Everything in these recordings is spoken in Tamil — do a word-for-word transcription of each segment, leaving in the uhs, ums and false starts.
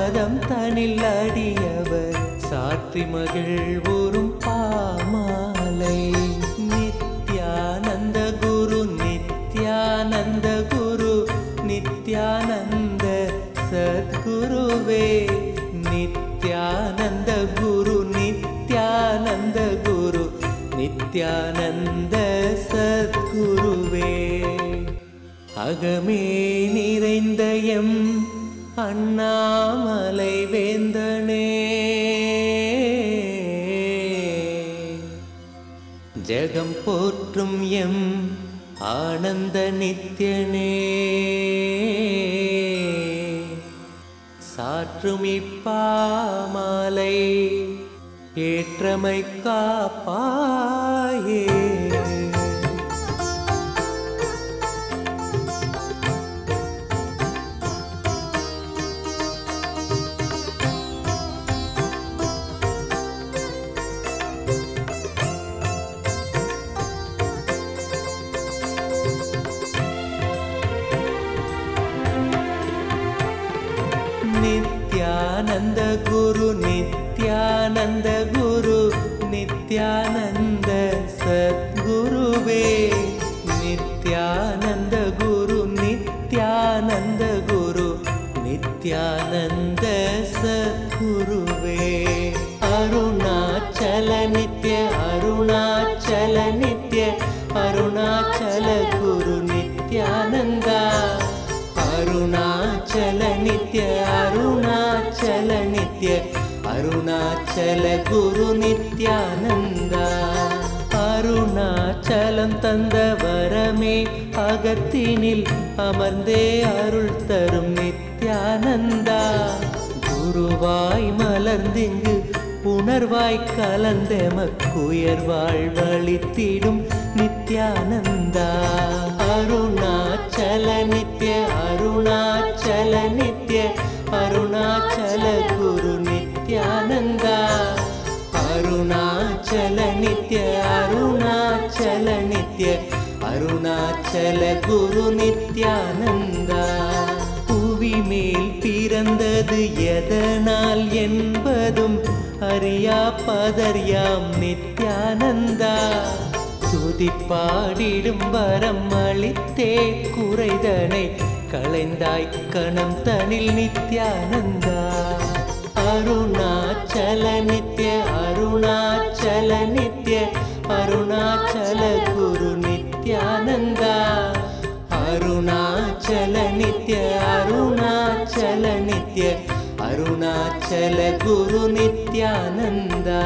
பதம் தனில் அடியவர் சாற்றி மகிழ்வுறும் பாமாலை. நித்யானந்த குரு நித்யானந்த குரு நித்யானந்த சத்குருவே. நித்யானந்த குரு நித்யானந்த குரு நித்யானந்த சத்குருவே. அகமே நிறைந்த எம் அண்ணாமலை வேந்தனே, ஜெகம் போற்றும் எம் ஆனந்த நித்யனே, சாற்றும் இப்பாமாலை ஏற்றமை காப்பாயே. நித்யானந்த குரு நித்யானந்த குரு நித்யானந்த சத்குருவே. நித்யானந்த குரு நித்யானந்த குரு நித்யானந்த சத்குருவே. அருணாச்சல நித்ய அருணாச்சல நித்ய அருணாச்சல குரு நித்யானந்தா. அருணாச்சல நித்ய அருணாச்சல நித்ய அருணாச்சல குரு நித்யானந்தா. அருணாச்சலம் தந்த வரமே அகத்தினில் அமர்ந்தே அருள் தரும் நித்யானந்தா. குருவாய் மலர்ந்திங்கு புணர்வாய் கலந்தெமக்குயர்வாழ் வழித்திடும் நித்யானந்தா. அருணாச்சல நித்ய அருணாச்சல நித்ய அருணாச்சல குரு நித்யானந்தா. அருணாச்சல நித்ய அருணாச்சல நித்ய அருணாச்சல குரு நித்யானந்தா. புவி மேல் பிறந்தது எதனால் என்பதும் அறியா பதர்யாம் நித்யானந்தா. துதிப்பாடிடும் வரம் அளித்தே குறைதனை களைந்தாய் கணம் தனில் நித்யானந்தா. அருணாச்சல நித்ய அருணாச்சல நித்ய அருணாச்சல குரு நித்யானந்தா. அருணாச்சல நித்ய அருணாச்சல நித்ய அருணாச்சல குரு நித்யானந்தா.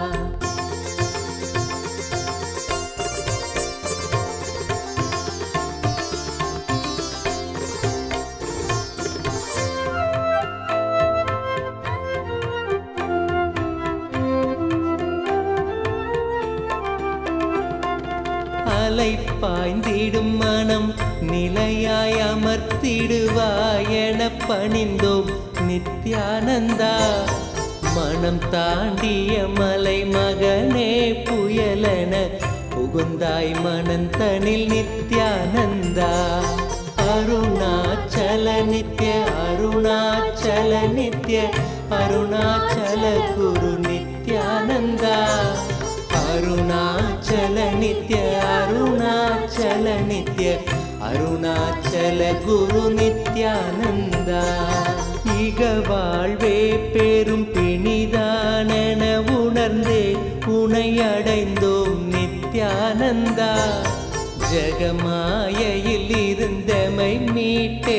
அலை பாய்ந்திடும் மனம் நிலையாய் அமர்த்திடுவாய் என பணிந்தோம் நித்யானந்தா. மனம் தாண்டிய மலை மகனே புயலென புகுந்தாய் மனந்தனில் நித்யானந்தா. அருணாச்சல நித்ய அருணாச்சல நித்ய அருணாச்சல குரு நித்யானந்தா. அருணாச்சல நித்ய அருணாச்சல நித்ய அருணாச்சல குரு நித்யானந்தா. இக வாழ்வே பெரும் பிணிதானென உணர்ந்தே உனை அடைந்தோம் நித்யானந்தா. ஜகமாயையில் இருந்தமை மீட்டே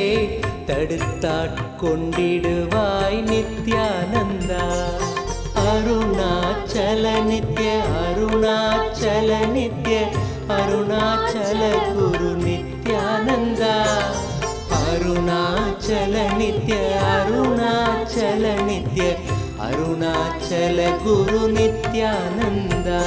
தடுத்தாட்கொண்டிடுவாய் நித்யானந்தா. அருணாச்சல நித்ய அருணாச்சல நித்ய அருணாச்சல குரு நித்யானந்தா. அருணாச்சல நித்ய அருணாச்சல நித்ய அருணாச்சல குரு நித்யானந்தா.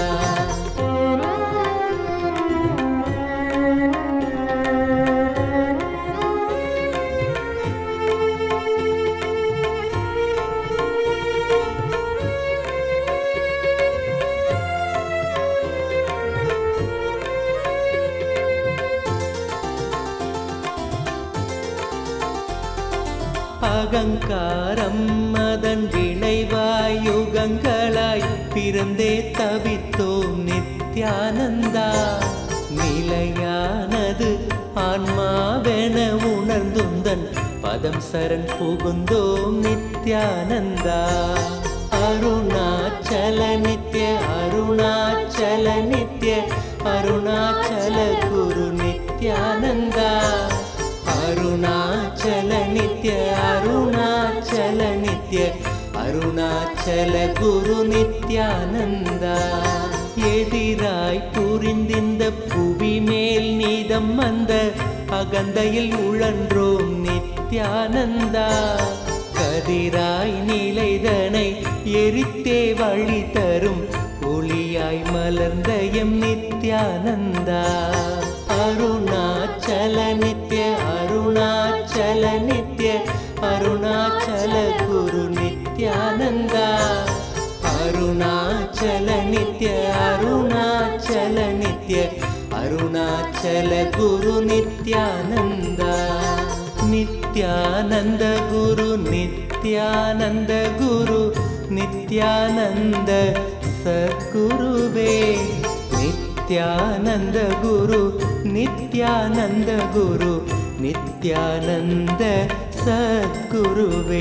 அகங்காரம் அதன் விளைவாய் யுகங்களாய் பிறந்தே தவித்தோம் நித்யானந்தா. நிலையானது ஆன்மாவென உணர்ந்துந்தன் பதம் சரண் புகுந்தோம் நித்யானந்தா. அருணாச்சல நித்ய அருணாச்சல நித்ய அருணாச்சல குரு நித்யானந்தா. அருணாச்சல நித்ய அருணாச்சல நித்ய அருணாச்சல குரு நித்யானந்தா. எதிராய் புரிந்திந்த புவி மேல் நீதம் வந்த அகந்தையில் உழன்றோம் நித்யானந்தா. கதிராய் நிலைதனை எரித்தே வழி தரும் ஒளியாய் மலர்ந்த எம் நித்யானந்தா. அருணாச்சல நித்ய அருணாச்சல நித்ய அருணாச்சல குரு நித்யானந்தா. அருணாச்சல நித்ய அருணாச்சல நித்ய அருணாச்சல குரு நித்யானந்தா. நித்யானந்த குரு நித்யானந்த குரு நித்யானந்த சத்குருவே. நித்யானந்த குரு நித்யானந்த குரு நித்யானந்த சத்குருவே.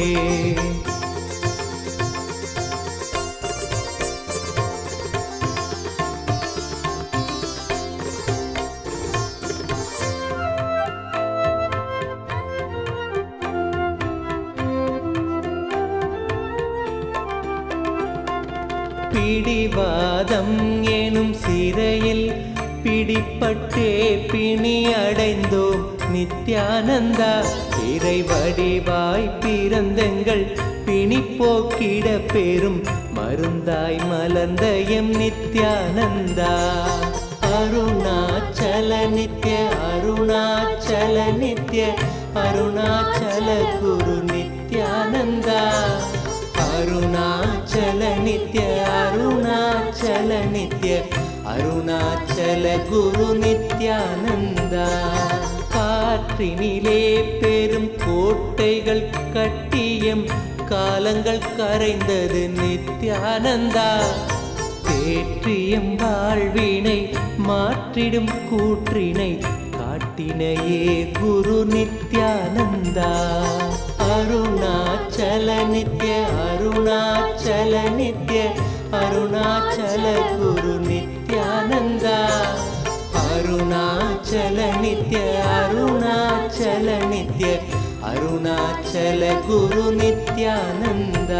பிடிவாதம் எனும் சிறையில் பிடிப்பட்டே பிணி அடைந்தோம் நித்யானந்தா. இறை வடிவாய் பிறந்தங்கள் பிணி போக்கிட பெரும் மருந்தாய் மலர்ந்த எம் நித்யானந்தா. அருணாச்சல நித்ய அருணாச்சல நித்ய அருணாச்சல குரு நித்யானந்தா. அருணாச்சல நித்ய அருணாச்சல நித்ய அருணாச்சல குரு நித்யானந்தா. காற்றினிலே பெரும் கோட்டைகள் கட்டியம் காலங்கள் கரைந்தது நித்யானந்தா. தேற்றியம் வாழ்வினை மாற்றிடும் கூற்றினை காட்டினையே குரு நித்யானந்தா. அருணாச்சல நித்ய அருணாச்சல நித்ய அருணாச்சல குரு நித்யானந்தா. அருணாச்சல நித்ய அருணாச்சல நித்ய அருணாச்சல குரு நித்யானந்தா.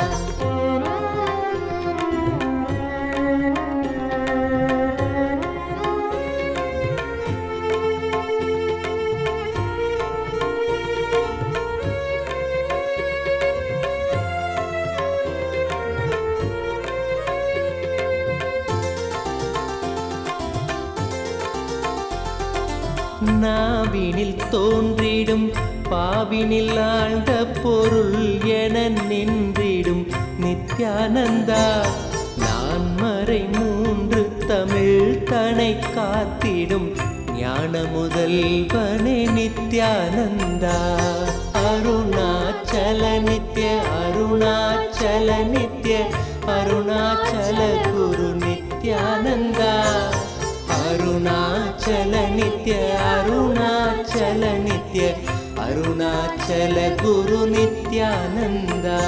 நாவினில் தோன்றிடும் பாவினில் ஆழ்ந்த பொருள் என நின்றிடும் நித்யானந்தா. நான் மறை மூன்று தமிழ் தனை காத்திடும் ஞான முதல்வனே நித்யானந்தா. அருணாச்சல நித்ய அருணாச்சல நித்ய அருணாச்சல குரு நித்யானந்தா. அருணாச்சல நித்ய அருணாச்சல நித்ய அருணாச்சல குரு நித்யானந்தா.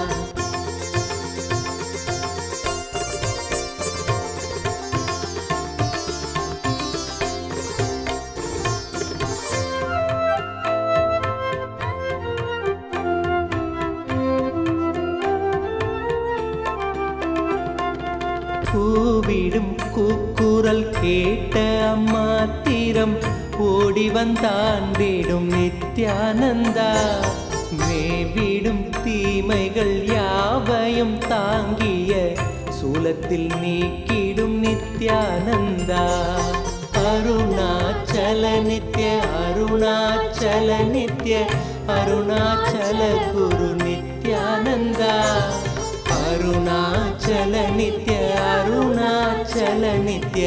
கூவிடும் கூக்குரல் கேட்ட அம்மாத்திரம் ஓடி வந்தாண்டிடும் நித்யானந்தா. மேவிடும் தீமைகள் யாவையும் தாங்கிய சூலத்தில் நீக்கிடும் நித்யானந்தா. அருணாச்சல நித்ய அருணாச்சல நித்ய அருணாச்சல குரு நித்யானந்தா. அருணாச்சல நித்ய அருணாச்சல நித்ய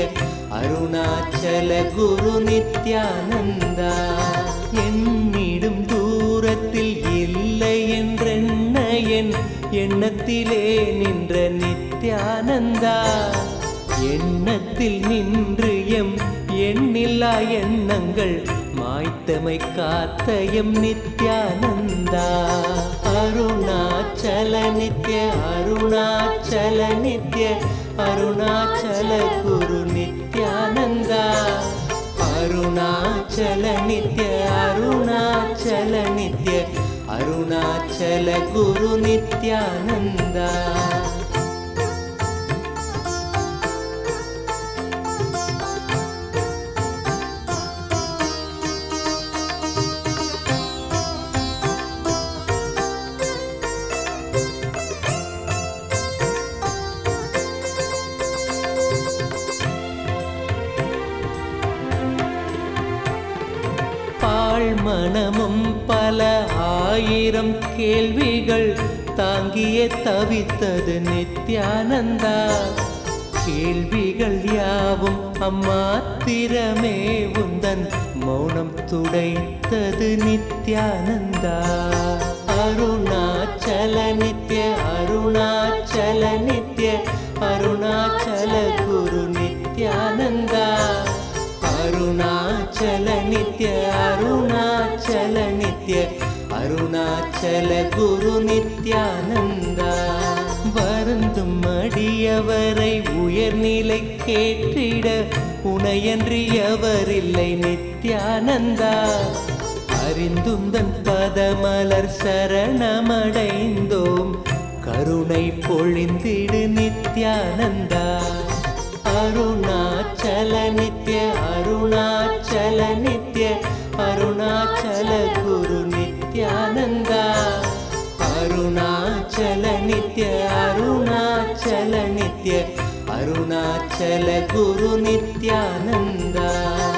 அருணாச்சல குரு நித்யானந்தா. என்னிடும் தூரத்தில் உள்ளத்தில் இல்லை என்றென்ன என் எண்ணத்திலே நின்ற நித்யானந்தா, எண்ணத்தில் நின்று எம் எண்ணில்லா எண்ணங்கள் மாய்த்தமை காத்த எம் நித்யானந்தா. அருணாச்சல நித்ய அருணாச்சல நித்ய அருணாச்சல குரு நித்யானந்தா. அருணாச்சல நித்ய அருணாச்சல நித்ய அருணாச்சல குரு நித்யானந்தா. மனமும் பல ஆயிரம் கேள்விகள் தாங்கியே தவித்தது நித்யானந்தா. கேள்விகள் யாவும் அம்மாத்திரமே உந்தன் மௌனம் துடைத்தது நித்யானந்தா. அருணாச்சல நித்ய அருணாச்சல நித்ய அருணாச்சல குரு நித்யானந்தா. அருணாச்சல நித்ய அருணாச்சல நித்ய அருணாச்சல குரு நித்யானந்தா. வருந்தும் அடியவரை உயர்நிலை கேட்டிட உனையன்றி எவரில்லை நித்யானந்தா. அறிந்துந்தன் பதமலர் சரணமடைந்தோம், கருணை பொழிந்திடு நித்யானந்தா. அருணாச்சல நித்ய அருணாச்சல நித்ய அருணாச்சல குரு நித்யானந்தா. அருணாச்சல நித்ய அருணாச்சல நித்ய அருணாச்சல குரு நித்யானந்தா.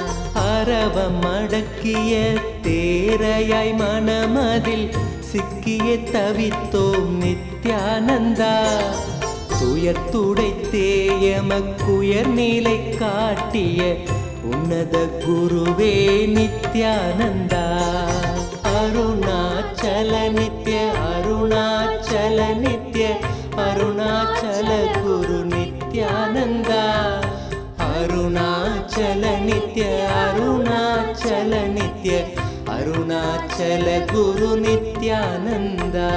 அரவம் அடக்கிய தேரையாய் மனமதில் சிக்கிய தவித்தோம் நித்யானந்தா. துயர் துடைத்தேயமக்குயர் நிலை காட்டிய உன்னத குருவே நித்யானந்தா. அருணாச்சல நித்ய அருணாச்சல நித்ய அருணாச்சல குரு நித்யானந்தா. அருணாச்சல நித்ய அருணாச்சல நித்ய அருணாச்சல குரு நித்யானந்தா.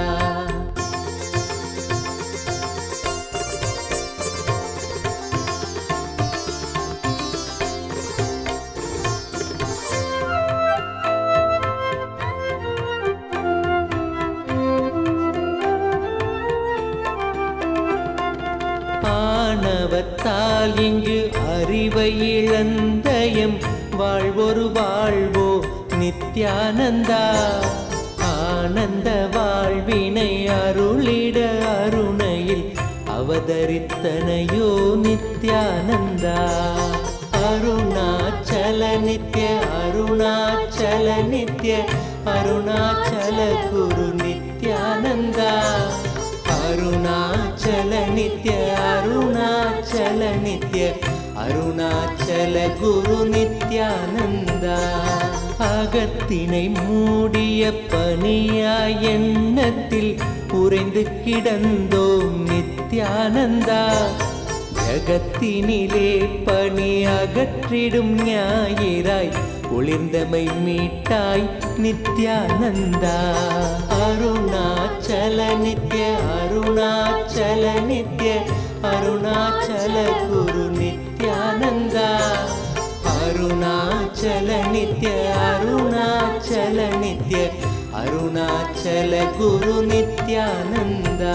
ஆணவத்தால் இங்கு அறிவை இழந்தயம் வாழ்வொரு வாழ்வோ நித்யானந்தா. ஆனந்த வாழ்வினை அருளிட அருணையில் அவதரித்தனையோ நித்யானந்தா. அருணாச்சல நித்ய அருணாச்சல நித்ய அருணாச்சல குரு நித்யானந்தா. அருணாச்சல நித்ய அருணாச்சல நித்ய அருணாச்சல குரு நித்யானந்தா. அகத்தினை மூடிய பனியாய் எண்ணத்தில் உறைந்து கிடந்தோம் நித்யானந்தா. ஜகத்தினிலே பனி அகற்றிடும் ஞாயிறாய் ஒளிர்ந்தமை மீட்டாய் நித்யானந்தா. அருணாச்சல நித்ய அருணாச்சல நித்ய அருணாச்சல குரு நித்யானந்தா. அருணாச்சல நித்ய அருணாச்சல நித்ய அருணாச்சல குரு நித்யானந்தா.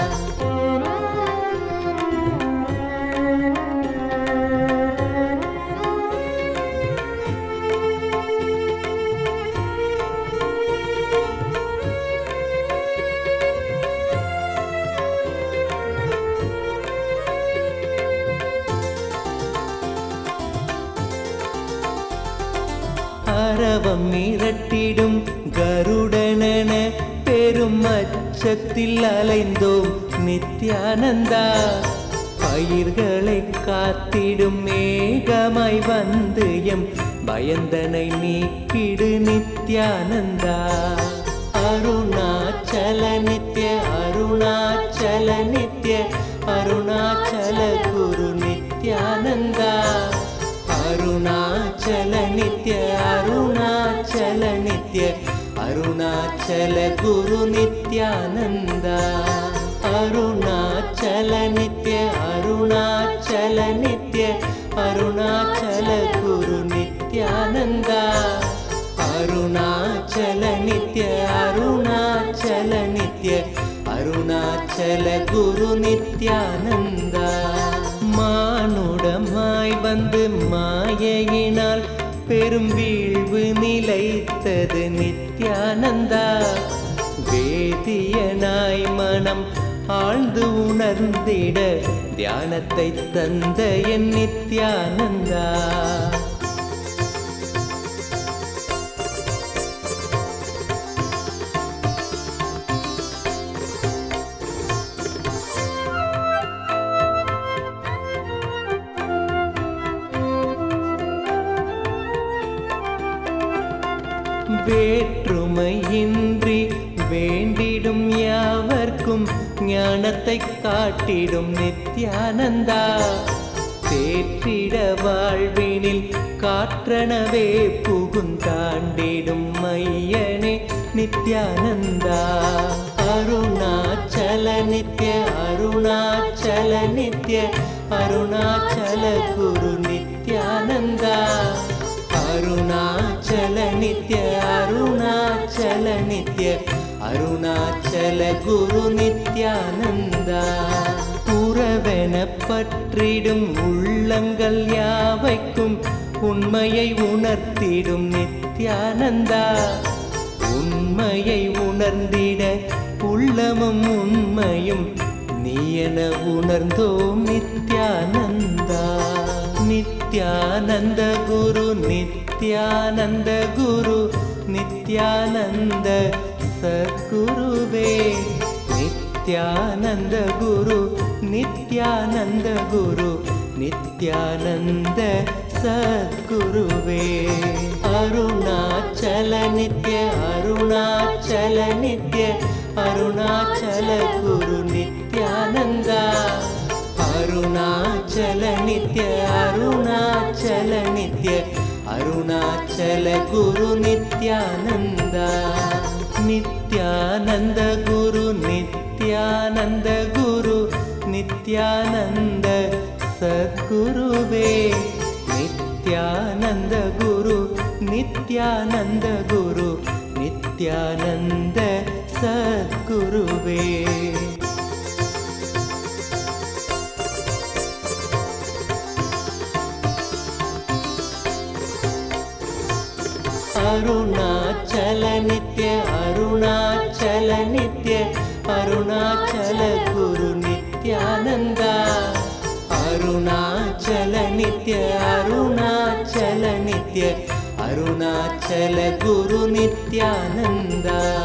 அரவம் மிரட்டிடும் கருடனென பெரும் அச்சத்தில் அலைந்தோம் நித்யானந்தா. பயிர்களை காத்திடும் மேகமாய் வந்து எம் பயந்தனை நீக்கிடு நித்யானந்தா. அருணாச்சல நித்ய அருணாச்சல நித்ய அருணாச்சல குரு நித்யானந்தா அருணாச்சல நித்ய அருணாச்சல நித்ய அருணாச்சல குரு நித்யானந்தா அருணாச்சல நித்ய அருணாச்சல நித்ய அருணாச்சல குரு நித்யானந்தா அருணாச்சல நித்ய அருணாச்சல நித்ய அருணாச்சல குரு நித்யானந்தா மானுடமாய் வந்து மாயையினால் பெரும் வீழ்வு நிலைத்தது நித்யானந்தா வேதியனாய் மனம் ஆழ்ந்து உணர்ந்திட தியானத்தை தந்த என் நித்யானந்தா வேற்றுமையின்றி வேண்டிடும் யாவர்க்கும் ஞானத்தை காட்டிடும் நித்யானந்தா தேற்றிட வாழ்வினில் காற்றனவே புகுந்தாண்டிடும் மையனே நித்யானந்தா அருணாச்சல நித்ய அருணாச்சல நித்ய அருணாச்சல குரு நித்யானந்தா அருணாச்சல நித்ய அருணாச்சல நித்ய அருணாச்சல குரு நித்யானந்தா உறவென பற்றிடும் உள்ளங்கள் யாவைக்கும் உண்மையை உணர்த்திடும் நித்யானந்தா உண்மையை உணர்ந்திட உள்ளமும் உண்மையும் நீ என உணர்ந்தோம் நித்யானந்தா நித்யானந்த குரு நித்யானந்த குரு நித்யானந்த சத்குருவே நித்யானந்த குரு நித்யானந்த குரு நித்யானந்த சத்குருவே அருணாச்சல நித்ய அருணாச்சல நித்ய அருணாச்சல குரு நித்யானந்தா அருணாச்சல நித்ய அருணாச்சல நித்ய அருணாச்சல குரு நித்யானந்தா நித்யானந்த குரு நித்யானந்த குரு நித்யானந்த சத்குருவே நித்யானந்த குரு நித்யானந்த குரு நித்யானந்த சத்குருவே அருணாச்சல நித்ய அருணாச்சல நித்ய அருணாச்சல குரு நித்யானந்தா அருணாச்சல நித்ய அருணாச்சல நித்ய அருணாச்சல குரு நித்யானந்தா